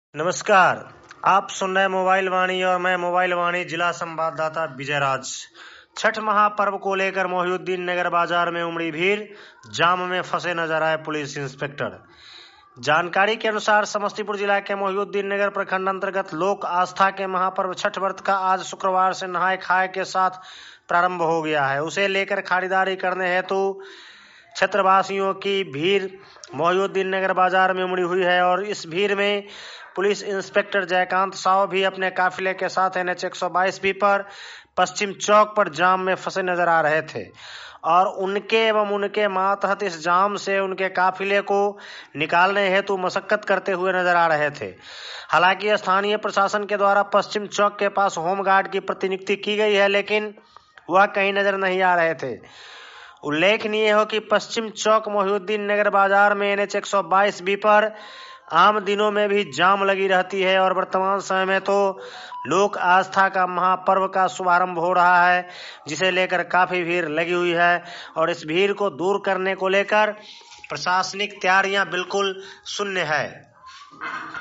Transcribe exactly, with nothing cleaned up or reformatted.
नमस्कार। आप सुन रहे मोबाइल वाणी और मैं मोबाइल वाणी जिला संवाददाता विजय राज। छठ महापर्व को लेकर मोहिउद्दीन नगर बाजार में उमड़ी भीड़, जाम में फंसे नजर आए पुलिस इंस्पेक्टर। जानकारी के अनुसार समस्तीपुर जिला के मोहिउद्दीन नगर प्रखंड अंतर्गत लोक आस्था के महापर्व छठ व्रत का आज शुक्रवार से नहाय खाए के साथ प्रारंभ हो गया है। उसे लेकर खरीदारी करने हेतु क्षेत्रवासियों की भीड़ मोहिउद्दीन नगर बाजार में उमड़ी हुई है और इस भीड़ में पुलिस इंस्पेक्टर जयकांत साव भी अपने काफिले के साथ एन एच एक सौ बाईस बी पर पश्चिम चौक पर जाम में फंसे नजर आ रहे थे और उनके एवं उनके मातहत इस जाम से उनके काफिले को निकालने हेतु मशक्कत करते हुए नजर आ रहे थे। हालांकि स्थानीय प्रशासन के द्वारा पश्चिम चौक के पास होमगार्ड की प्रतिनियुक्ति की गई है, लेकिन वह कहीं नजर नहीं आ रहे थे। उल्लेखनीय हो कि पश्चिम चौक मोहिउद्दीन नगर बाजार में एन एच एक सौ बाईस बी पर आम दिनों में भी जाम लगी रहती है और वर्तमान समय में तो लोक आस्था का महापर्व का शुभारंभ हो रहा है, जिसे लेकर काफी भीड़ लगी हुई है और इस भीड़ को दूर करने को लेकर प्रशासनिक तैयारियां बिल्कुल शून्य है।